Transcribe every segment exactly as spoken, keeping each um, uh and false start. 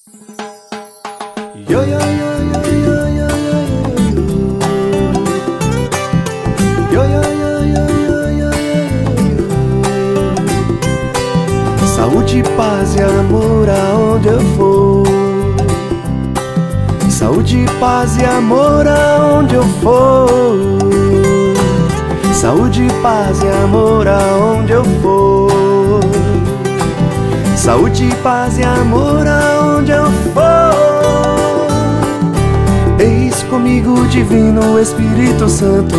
Yo, yo, yo, yo, yo, yo, yo, yo, yo, yo, yo, yo, yo. Saúde, paz e amor aonde eu for. Saúde, paz e amor aonde eu for. Saúde, paz e amor aonde eu for. Saúde, paz e amor aonde eu for. Eis comigo o divino Espírito Santo,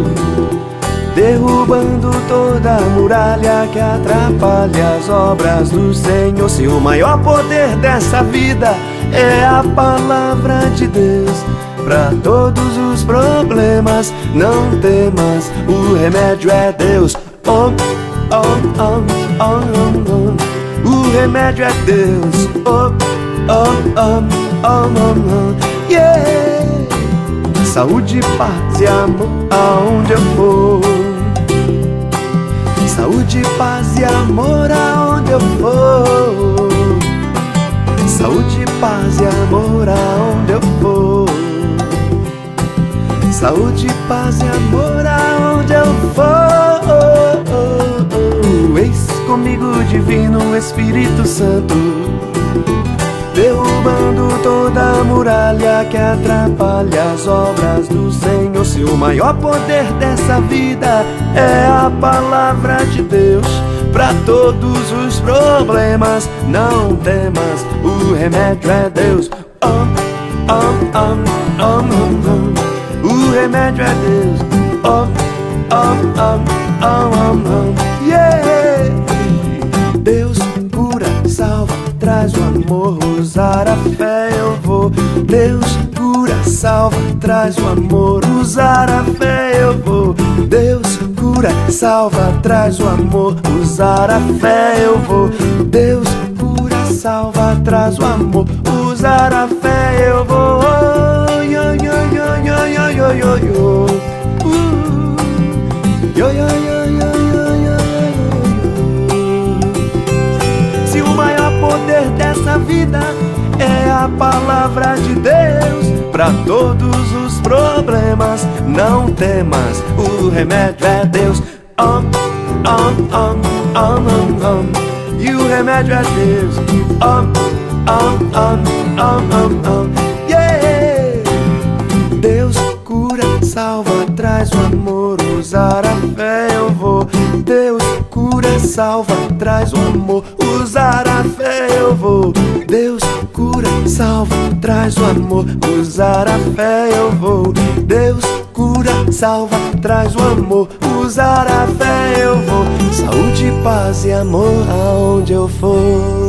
derrubando toda a muralha que atrapalha as obras do Senhor. Se o maior poder dessa vida é a palavra de Deus, pra todos os problemas não temas, o remédio é Deus. Oh, oh, oh, oh, oh, oh. O remédio é Deus. Oh, oh, oh, oh, oh, oh. Yeah. Saúde, paz e amor aonde eu for. Saúde, paz e amor aonde eu for. Saúde, paz e amor aonde eu for. Saúde, paz e amor aonde eu for. Oh, oh, oh. Eis comigo o divino Espírito Santo, derrubando toda a muralha que atrapalha as obras do Senhor. Se o maior poder dessa vida é a palavra de Deus, pra todos os problemas não temas, o remédio é Deus. Oh, oh, oh, oh, oh, oh. O remédio é Deus. Oh, oh, oh, oh, oh, oh. Yeah. Deus cura, salva, traz o amor, usar a fé eu vou. Deus cura, salva, traz o amor, usar a fé eu vou. Deus cura, salva, traz o amor, usar a fé eu vou. Deus cura, salva, traz o amor, usar a fé eu vou. Oh, yo, yo, yo, yo, yo, yo, yo, yo. Uh, yo, yo, yo, yo, yo, yo, yo. Se o maior poder dessa vida é a palavra de Deus, pra todos os problemas não temas, o remédio é Deus. Oh, oh, oh, oh, oh, oh. E o remédio é Deus. Oh, oh, oh, oh, oh, oh. Yeah. Deus cura, salva, traz o amor, usar a fé eu vou. Deus cura, salva, traz o amor, usar a fé eu vou. Deus cura, salva, traz o amor, usar a fé eu vou. Deus cura, salva, traz o amor, usar a fé eu vou. Saúde, paz e amor aonde eu for.